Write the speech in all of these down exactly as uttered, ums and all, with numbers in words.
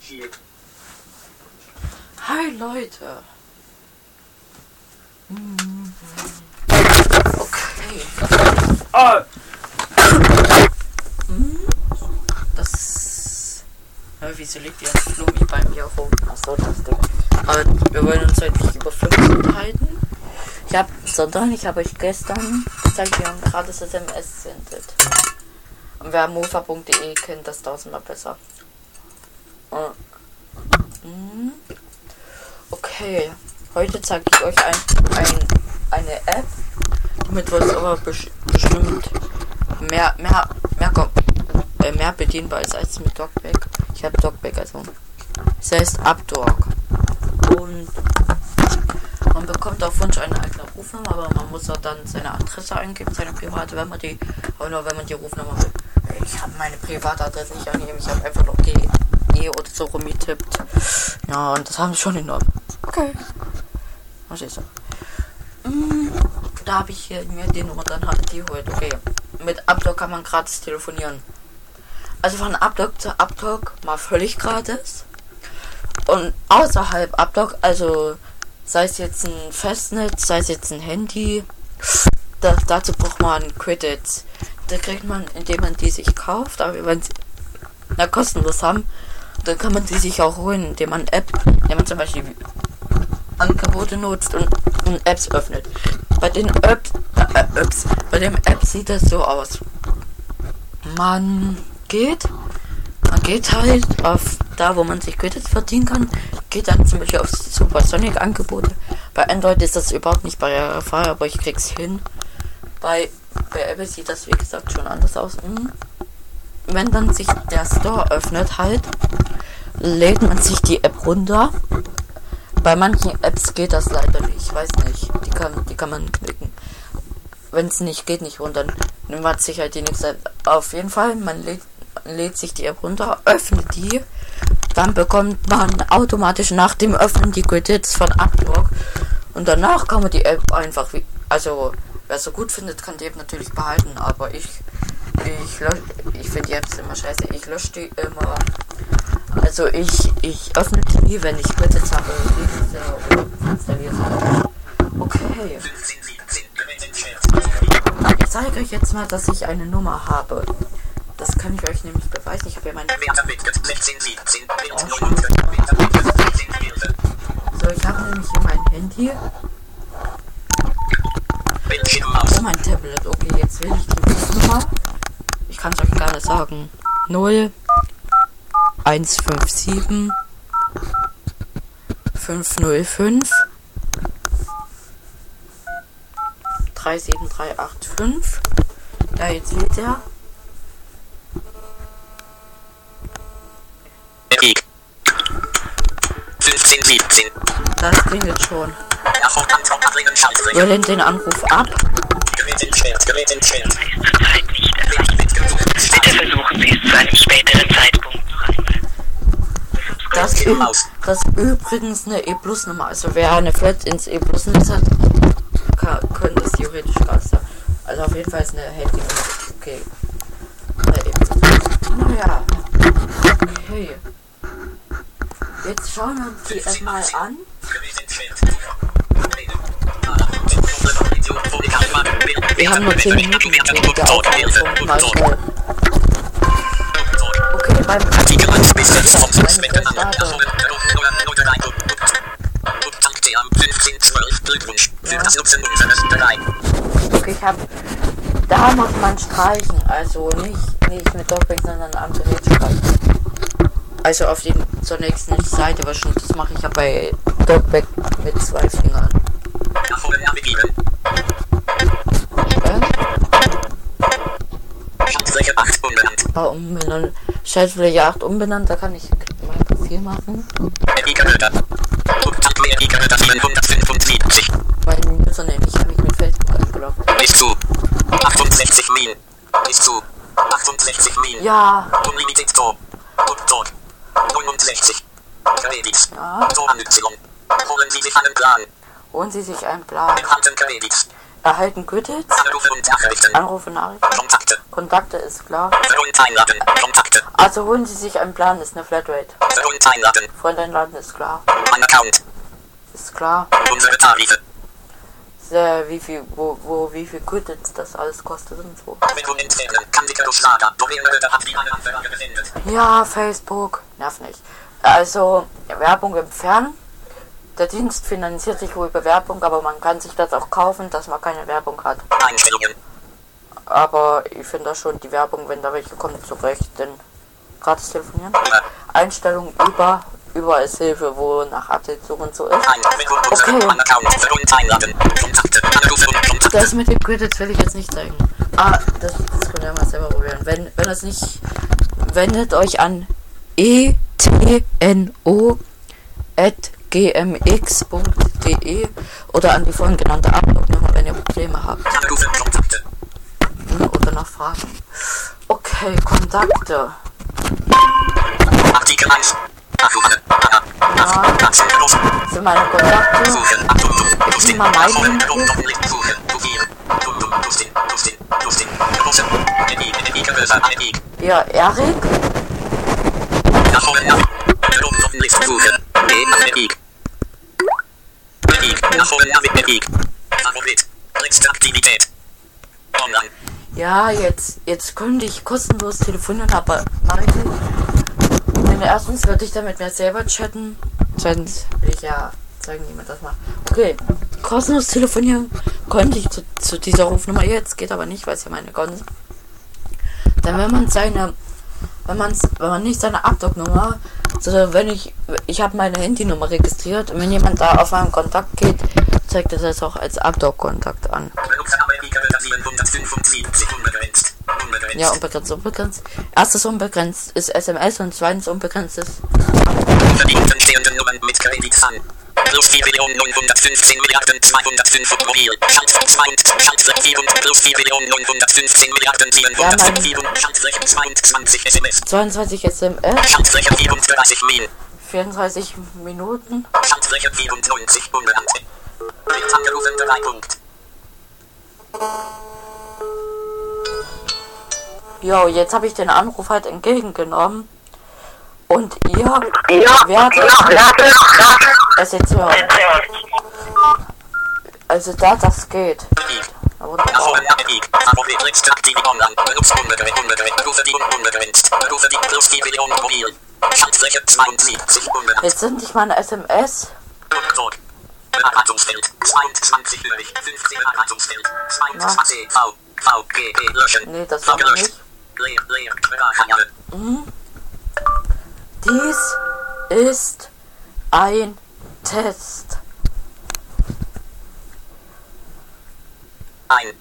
Hi Leute. Mhm. Okay. Oh. Das. Ja, wieso liegt hier ein Flummi bei mir rum? Achso, das Ding. Aber wir wollen uns heute nicht über Flummi unterhalten. Ich hab, sondern ich habe euch gestern gezeigt, wir haben gerade das S M S sendet. Und wer mofa punkt de kennt das tausendmal besser. Okay, heute zeige ich euch ein, ein, eine App, die mit VoiceOver bes bestimmt mehr, mehr, mehr, äh, mehr bedienbar ist als mit Talkback. Ich habe Talkback, also es heißt Uptalk. Und man bekommt auf Wunsch eine eigene Rufnummer, aber man muss auch dann seine Adresse eingeben, seine private, wenn man die, aber nur wenn man die Rufnummer will. Ich habe meine Privatadresse nicht angegeben, ich habe einfach noch G E oder so rumgetippt. Ja, und das haben wir schon enorm. Okay. Was ist so? Mm, da habe ich hier mir die Nummer dann halt die heute. Okay. Mit Uptalk kann man gratis telefonieren. Also von Uptalk zu Uptalk mal völlig gratis. Und außerhalb Uptalk, also sei es jetzt ein Festnetz, sei es jetzt ein Handy, da, dazu braucht man Credits. Da kriegt man, indem man die sich kauft, aber wenn sie na, kostenlos haben, dann kann man die sich auch holen, indem man App, indem man zum Beispiel Angebote nutzt und, und Apps öffnet. Bei den Apps, äh, Apps, bei dem App sieht das so aus. Man geht, man geht halt auf da, wo man sich Credits verdienen kann, geht dann zum Beispiel auf Supersonic Angebote. Bei Android ist das überhaupt nicht barrierefrei, aber ich krieg's hin. Bei, bei Apple sieht das wie gesagt schon anders aus. Hm. Wenn dann sich der Store öffnet halt, lädt man sich die App runter. Bei manchen Apps geht das leider nicht, ich weiß nicht. Die kann, die kann man knicken. Wenn es nicht geht, nicht runter, dann hat sich halt die nächste App. Auf jeden Fall, man lädt, man lädt sich die App runter, öffnet die, dann bekommt man automatisch nach dem Öffnen die Credits von Uptalk und danach kann man die App einfach, wie, also wer so gut findet, kann die App natürlich behalten, aber ich Ich, lösch, ich finde die Apps immer scheiße. Ich lösche die immer. Also ich, ich öffne die, wenn ich Credits habe. Okay. Ich zeige euch jetzt mal, dass ich eine Nummer habe. Das kann ich euch nämlich beweisen. Ich habe ja meine... So, ich habe nämlich hier mein Handy. Oh, mein Tablet. Okay, jetzt will ich die Rufnummer. Ich kann es euch gar nicht sagen. null eins fünf sieben fünf null fünf drei sieben drei acht fünf. Ja, jetzt wird er. fünfzehn siebzehn. Das klingelt schon. Wir lehnen den Anruf ab. Gerät entfernt, Gerät entfernt. Bitte versuchen Sie es zu einem späteren Zeitpunkt noch einmal. Das, das ist übrigens eine E-Plus-Nummer. Also wer eine Flat ins E-Plus-Netz hat, kann, könnte es theoretisch besser. Also auf jeden Fall ist eine Handynummer. Okay. Naja. Okay. Jetzt schauen wir uns die erstmal an. Wir haben nur zehn Minuten wegen der Aufnahme schon mal schnell. Okay, beim Artikel eins bis sechs vom meine Spenden an Starter. Tante am fünfzehn zwölf. Glückwunsch für das Nutzen unseres drei. Okay, ich hab. Da muss man streichen. Also nicht, nicht mit Talkback, sondern am Gerät streichen. Also auf die zur nächsten Seite waschen. Das mache ich ja bei Talkback mit zwei Fingern. Erfolgen abgegeben. Okay? Schaltfläche acht unbenannt. Ah, umbenannt. Schaltfläche acht umbenannt. Da kann ich mein Profil machen. Etiquette. Tag mehr Etiquette vierhundertfünfundsiebzig. Mein Username. Ich habe mich mit Facebook eingeloggt. Bis zu achtundsechzig Mil. Bis zu achtundsechzig Mil. Ja. Unlimited Tor. Tor. neunundsechzig. Credits. Ja. Tor an Y. Holen Sie sich einen Plan. Holen Sie sich einen Plan. Enthalten Credits. Erhalten Credits. Anrufe und Nachrichten. Anrufe, Nachrichten. Kontakte. Kontakte ist klar. Freund einladen. Kontakte. Also holen Sie sich einen Plan, ist eine Flatrate. Freund einladen. Freund einladen ist klar. Ein Account. Ist klar. Unsere Tarife. Sehr, wie viel, wo, wo, wie viel Credits das alles kostet und so. Werbung entfernen. Kandidatenschlager. Domainmörder hat die alle Anfrage gesendet. Ja, Facebook. Nerv nicht. Also, Werbung entfernen. Der Dienst finanziert sich wohl über Werbung, aber man kann sich das auch kaufen, dass man keine Werbung hat. Einstellungen. Aber ich finde da schon die Werbung, wenn da welche kommt, zurecht, denn gratis telefonieren. Einstellungen über, überall ist Hilfe, wo nach Update so und so ist. Okay. Das mit den Credits will ich jetzt nicht zeigen. Ah, das, das könnt ihr mal selber probieren. Wenn, wenn das nicht, wendet euch an e t n o at g m x punkt d e oder an die vorhin genannte Upload-Nummer, wenn ihr Probleme habt. Oder noch Fragen. Okay, Kontakte. Artikel eins. Ja, das sind meine Kontakte. Ich nehme mal meinen. Ja, Erik. Ja, jetzt, jetzt könnte ich kostenlos telefonieren, aber mache ich nicht. Denn erstens würde ich damit mehr selber chatten. Zweitens will ich ja zeigen, wie man das macht. Okay, kostenlos telefonieren könnte ich zu, zu dieser Rufnummer jetzt, geht aber nicht, weil es ja meine ganz. Dann wenn man seine, wenn man wenn man nicht seine Abdoc-Nummer, sondern wenn ich, ich habe meine Handynummer registriert und wenn jemand da auf meinen Kontakt geht, zeigt er das auch als Abdoc-Kontakt an. Ja, unbegrenzt, unbegrenzt. Erstes unbegrenzt ist S M S und zweitens unbegrenzt ist Verdienten stehenden Nummern mit Kredits an. Plus vier Millionen neunhundertfünfzehn Milliarden zweihundertfünf und mobil. Schaltfläche Schaltfläche vier und plus vier Millionen neunhundertfünfzehn Milliarden siebenhundertvier und Schaltfläche zweiundzwanzig S M S. zweiundzwanzig S M S. Schaltfläche vierunddreißig Min. vierunddreißig Minuten. Schaltfläche vierundneunzig unbenannt. Wird angerufen drei Punkt. Jo, jetzt habe ich den Anruf halt entgegengenommen. Und ihr werdet es jetzt hören. Also da das geht. Na wunderbar. Jetzt sind nicht meine S M S. Bearbeitungsfeld zweiundzwanzig fünfzehn Bearbeitungsfeld zweiundzwanzig V V G E löschen. Nee, das war nicht. Leer, leer, Sprachkanal. Mhm. Dies ist ein Test. Ein.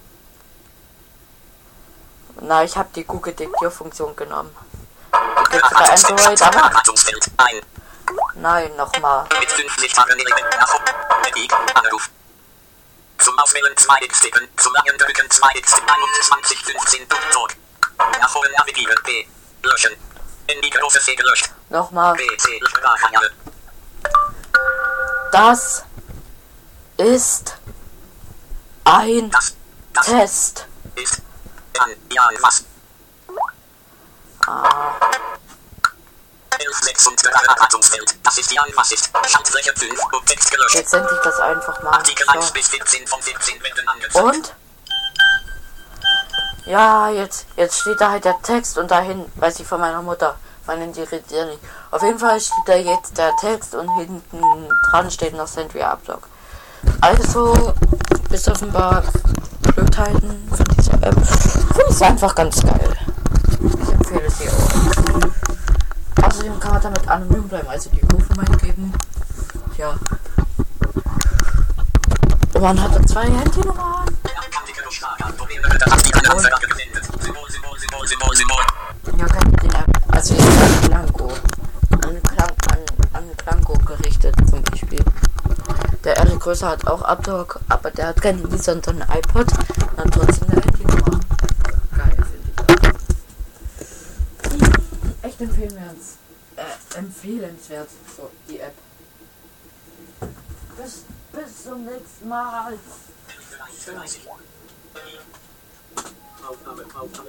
Na, ich habe die Google Diktierfunktion genommen. Die gibt's bei Android, aber Bearbeitungsfeld ein. nein, nochmal. Mit fünfzig Tagen nach Epic, Anruf. Zum Auswählen zwei X tippen, zum langen Drücken zwei X einundzwanzig fünfzehn Talk. Nachholen navigieren P. Löschen. In die große C gelöscht. Nochmal. P C Sprachkanal. Das ist ein Das, das Test. ist an Jan was. Ah, elf sechs und Bearbeitungsfeld. Das ist Jan was ist. Schaltfläche fünf und Text gelöscht. jetzt sende ich das einfach mal. Artikel eins So. bis vierzehn von vierzehn werden angezeigt. Und? Ja, jetzt, jetzt steht da halt der Text und dahin, weiß ich von meiner Mutter, meinen die nicht. Auf jeden Fall steht da jetzt der Text und hinten dran steht noch Send via Upload. Also, bis offenbar Blödheiten von dieser App. Finde ich einfach ganz geil. Ich empfehle sie auch. Außerdem kann man damit anonym bleiben, also die Rufnummer eingeben. Ja. Und man hat da zwei Handynummern. Ja, kann ich den App. Also ich bin an Klango. An, Klang, an, an Klango gerichtet zum Beispiel. Der Erik Größer hat auch Updog, aber der hat kein Handy, sondern ein iPod. Und hat trotzdem eine Handynummer. Geil, finde ich. Hm, echt empfehlenswert. Äh, empfehlenswert, so, die App. Bis, bis zum nächsten Mal. eins für euch. Aufnahme, Aufnahme.